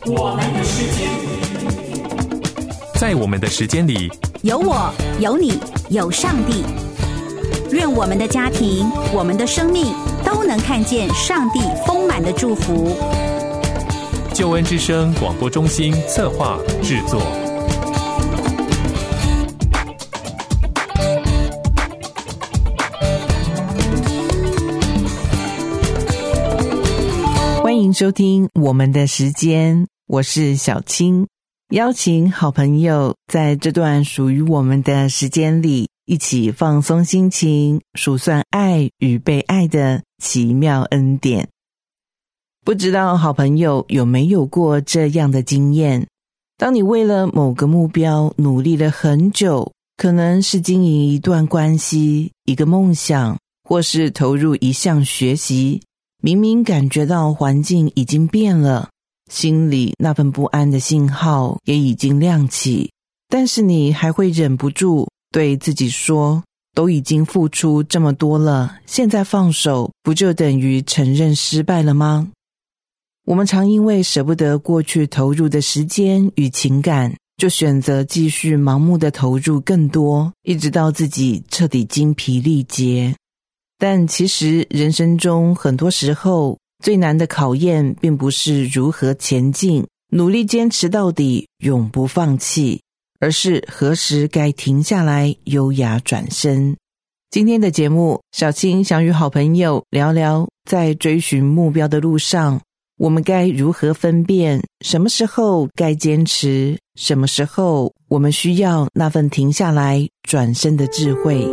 我们的时间， 在我们的时间里， 有我，有你，有上帝。愿我们的家庭，我们的生命都能看见上帝丰满的祝福。 救恩之声广播中心策划制作。 欢迎收听我们的时间，我是小青，邀请好朋友在这段属于我们的时间里，一起放松心情，数算爱与被爱的奇妙恩典。不知道好朋友有没有过这样的经验，当你为了某个目标努力了很久，可能是经营一段关系，一个梦想，或是投入一项学习，明明感觉到环境已经变了，心里那份不安的信号也已经亮起，但是你还会忍不住对自己说，都已经付出这么多了，现在放手不就等于承认失败了吗？我们常因为舍不得过去投入的时间与情感，就选择继续盲目的投入更多，一直到自己彻底精疲力竭。但其实人生中很多时候最难的考验并不是如何前进，努力坚持到底，永不放弃，而是何时该停下来，优雅转身。今天的节目，小青想与好朋友聊聊，在追寻目标的路上，我们该如何分辨什么时候该坚持，什么时候我们需要那份停下来转身的智慧。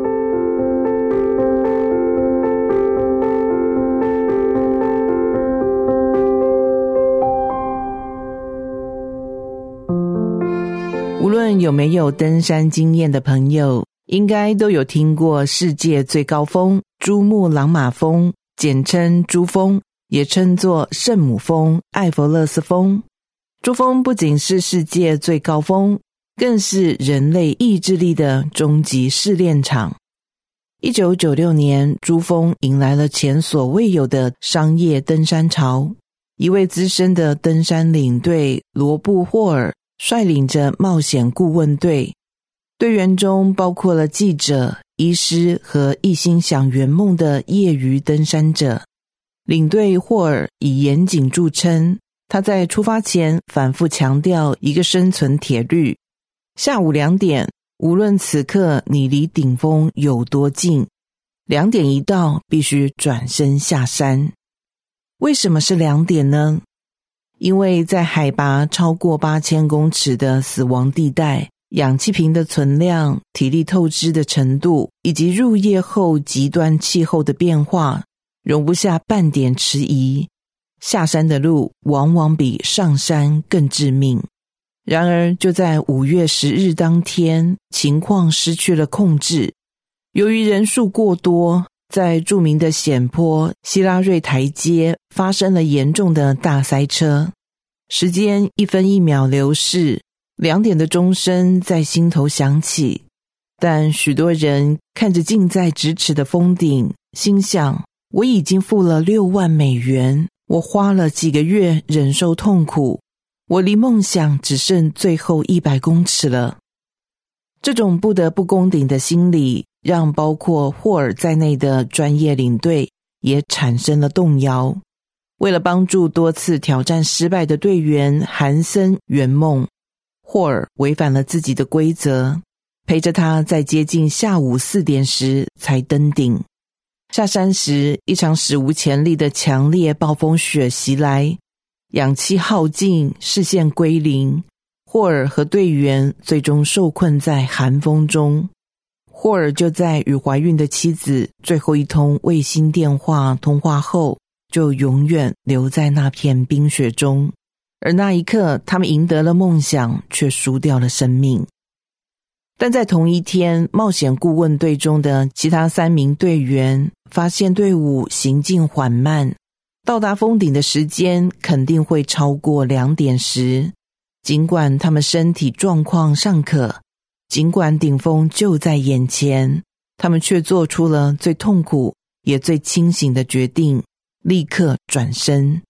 无论有没有登山经验的朋友，应该都有听过世界最高峰珠穆朗玛峰，简称珠峰，也称作圣母峰、艾佛勒斯峰。珠峰不仅是世界最高峰，更是人类意志力的终极试炼场。1996年，珠峰迎来了前所未有的商业登山潮。一位资深的登山领队罗布·霍尔率领着冒险顾问队，队员中包括了记者、医师和一心想圆梦的业余登山者。领队霍尔以严谨著称，他在出发前反复强调一个生存铁律：下午2点，无论此刻你离顶峰有多近，2点一到，必须转身下山。为什么是2点呢？因为在海拔超过8000公尺的死亡地带，氧气瓶的存量、体力透支的程度，以及入夜后极端气候的变化，容不下半点迟疑，下山的路往往比上山更致命。然而就在5月10日当天，情况失去了控制。由于人数过多，在著名的险坡希拉瑞台阶发生了严重的大塞车，时间1分1秒流逝，2点的钟声在心头响起。但许多人看着近在咫尺的峰顶，心想，我已经付了6万美元，我花了几个月忍受痛苦，我离梦想只剩最后100公尺了。这种不得不攻顶的心理，让包括霍尔在内的专业领队也产生了动摇。为了帮助多次挑战失败的队员韩森圆梦，霍尔违反了自己的规则，陪着他在接近下午4点时才登顶。下山时，一场史无前例的强烈暴风雪袭来，氧气耗尽，视线归零，霍尔和队员最终受困在寒风中。霍尔就在与怀孕的妻子最后一通卫星电话通话后，就永远留在那片冰雪中，而那一刻他们赢得了梦想，却输掉了生命。但在同一天，冒险顾问队中的其他3名队员发现队伍行进缓慢，到达峰顶的时间肯定会超过2点时，尽管他们身体状况尚可，尽管顶峰就在眼前，他们却做出了最痛苦也最清醒的决定，立刻转身。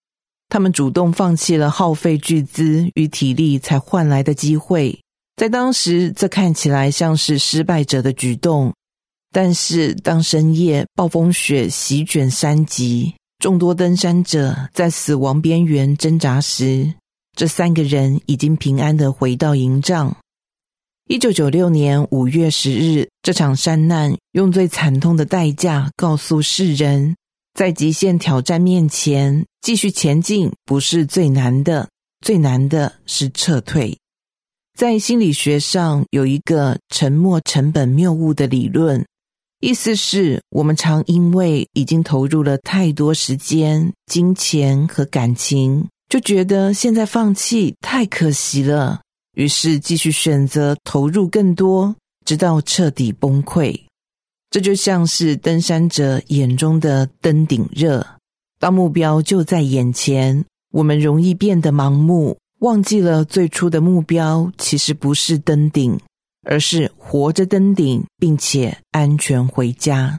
他们主动放弃了耗费巨资与体力才换来的机会，在当时这看起来像是失败者的举动。但是当深夜暴风雪席卷山脊，众多登山者在死亡边缘挣扎时，这3个人已经平安地回到营帐。1996年5月10日，这场山难用最惨痛的代价告诉世人，在极限挑战面前，继续前进不是最难的，最难的是撤退。在心理学上有一个沉没成本谬误的理论，意思是我们常因为已经投入了太多时间、金钱和感情，就觉得现在放弃太可惜了，于是继续选择投入更多，直到彻底崩溃。这就像是登山者眼中的登顶热，当目标就在眼前，我们容易变得盲目，忘记了最初的目标其实不是登顶，而是活着登顶，并且安全回家。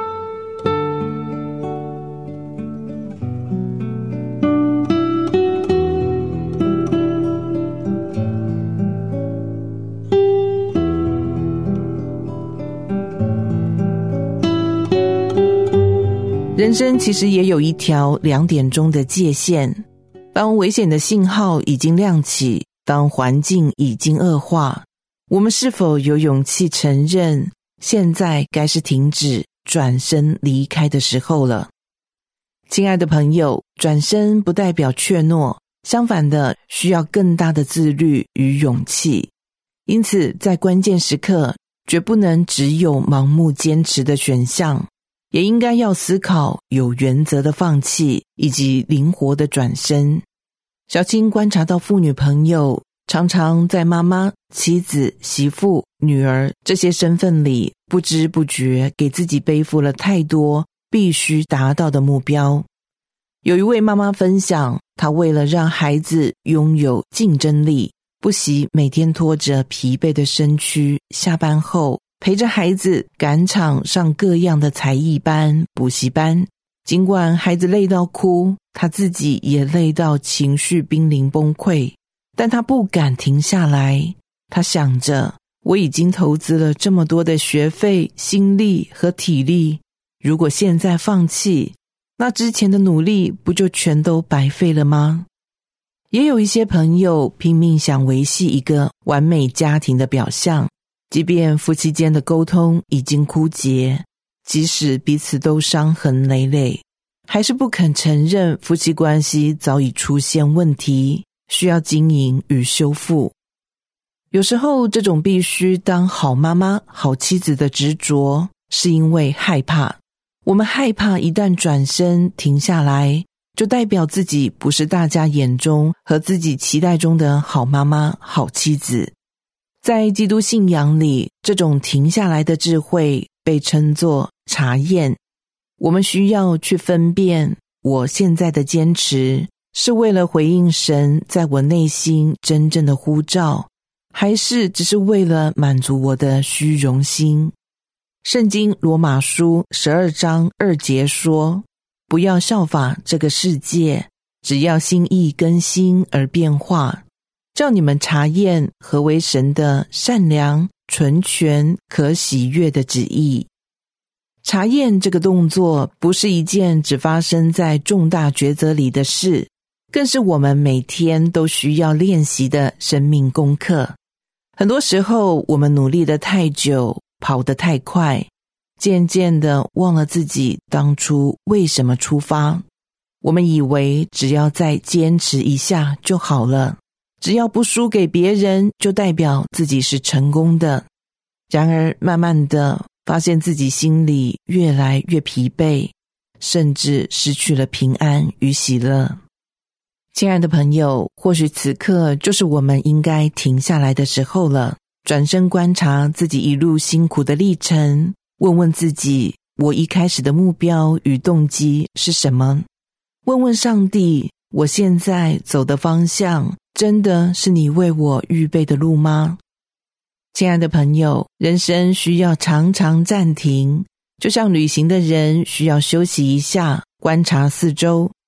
人生其实也有一条2点钟的界限，当危险的信号已经亮起，当环境已经恶化，我们是否有勇气承认，现在该是停止转身离开的时候了？亲爱的朋友，转身不代表怯懦，相反的，需要更大的自律与勇气。因此，在关键时刻，绝不能只有盲目坚持的选项，也应该要思考有原则的放弃，以及灵活的转身。小青观察到妇女朋友常常在妈妈、妻子、媳妇、女儿这些身份里，不知不觉给自己背负了太多必须达到的目标。有一位妈妈分享，她为了让孩子拥有竞争力，不惜每天拖着疲惫的身躯，下班后陪着孩子赶场上各样的才艺班、补习班。尽管孩子累到哭，他自己也累到情绪濒临崩溃，但他不敢停下来。他想着，我已经投资了这么多的学费、心力和体力，如果现在放弃，那之前的努力不就全都白费了吗？也有一些朋友拼命想维系一个完美家庭的表象，即便夫妻间的沟通已经枯竭，即使彼此都伤痕累累，还是不肯承认夫妻关系早已出现问题，需要经营与修复。有时候这种必须当好妈妈、好妻子的执着，是因为害怕。我们害怕一旦转身停下来，就代表自己不是大家眼中和自己期待中的好妈妈、好妻子。在基督信仰里，这种停下来的智慧被称作查验。我们需要去分辨，我现在的坚持是为了回应神在我内心真正的呼召，还是只是为了满足我的虚荣心？圣经罗马书12章2节说，不要效法这个世界，只要心意更新而变化，叫你们查验何为神的善良、纯全、可喜悦的旨意。查验这个动作不是一件只发生在重大抉择里的事，更是我们每天都需要练习的生命功课。很多时候，我们努力得太久，跑得太快，渐渐地忘了自己当初为什么出发。我们以为只要再坚持一下就好了，只要不输给别人，就代表自己是成功的。然而，慢慢的发现自己心里越来越疲惫，甚至失去了平安与喜乐。亲爱的朋友，或许此刻就是我们应该停下来的时候了，转身观察自己一路辛苦的历程，问问自己，我一开始的目标与动机是什么？问问上帝，我现在走的方向，真的是你为我预备的路吗？亲爱的朋友，人生需要常常暂停，就像旅行的人需要休息一下，观察四周，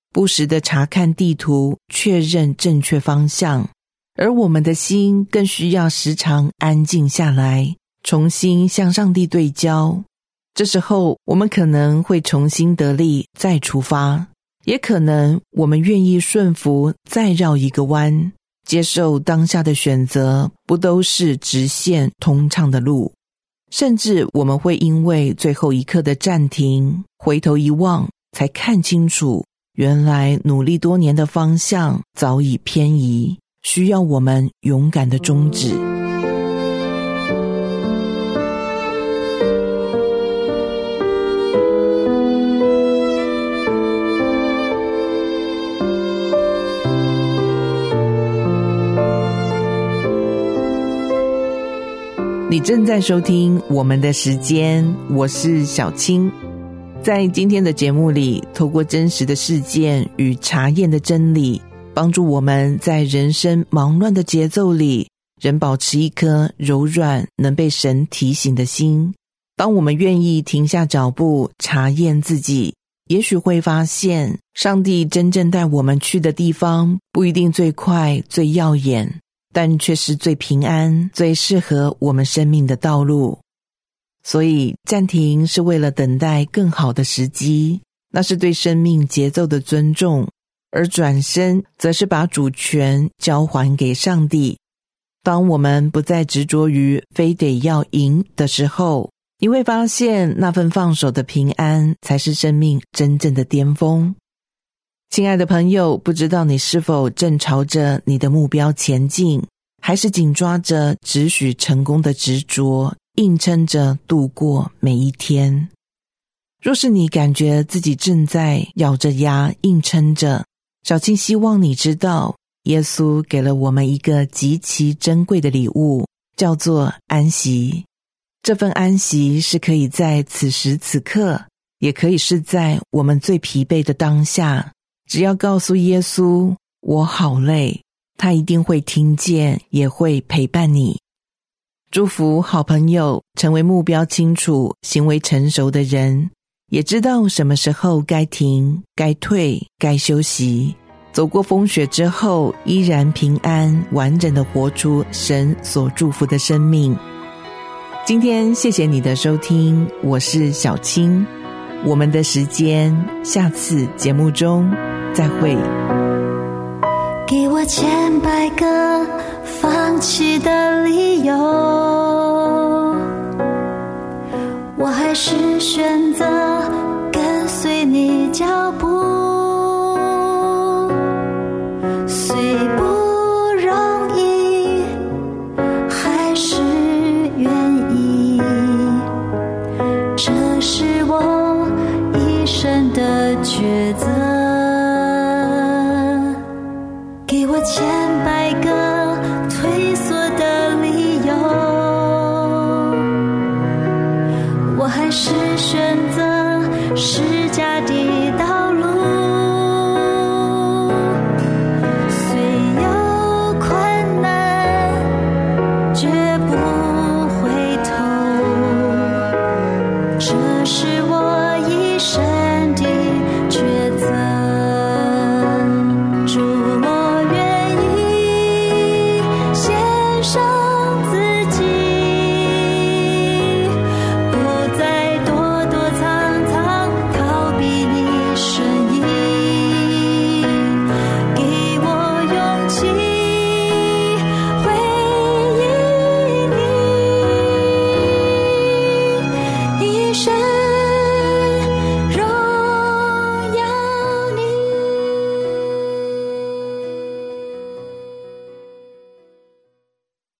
不时地查看地图，确认正确方向。而我们的心更需要时常安静下来，重新向上帝对焦。这时候我们可能会重新得力再出发，也可能我们愿意顺服再绕一个弯，接受当下的选择不都是直线通畅的路。甚至我们会因为最后一刻的暂停，回头一望，才看清楚原来努力多年的方向早已偏移，需要我们勇敢的终止。你正在收听我们的时间，我是小青。在今天的节目里，透过真实的事件与查验的真理，帮助我们在人生忙乱的节奏里，仍保持一颗柔软能被神提醒的心。当我们愿意停下脚步查验自己，也许会发现上帝真正带我们去的地方不一定最快最耀眼，但却是最平安最适合我们生命的道路。所以暂停是为了等待更好的时机，那是对生命节奏的尊重，而转身则是把主权交还给上帝。当我们不再执着于非得要赢的时候，你会发现那份放手的平安才是生命真正的巅峰。亲爱的朋友，不知道你是否正朝着你的目标前进，还是紧抓着只许成功的执着，硬撑着度过每一天。若是你感觉自己正在咬着牙硬撑着，小青希望你知道，耶稣给了我们一个极其珍贵的礼物，叫做安息。这份安息是可以在此时此刻，也可以是在我们最疲惫的当下，只要告诉耶稣，我好累，他一定会听见，也会陪伴你。祝福好朋友成为目标清楚、行为成熟的人，也知道什么时候该停、该退、该休息。走过风雪之后，依然平安完整地活出神所祝福的生命。今天谢谢你的收听，我是小青。我们的时间，下次节目中再会。 给我千百个放弃的理由，我还是选择跟随你脚步，虽不容易，还是愿意，这是我一生的抉择。给我千百个退缩的理由，我还是选择释迦的道路，虽有困难绝不回头，这是我一生的抉择。主，我愿意献上自己，不再躲躲藏藏逃避你身影，给我勇气回应你，一生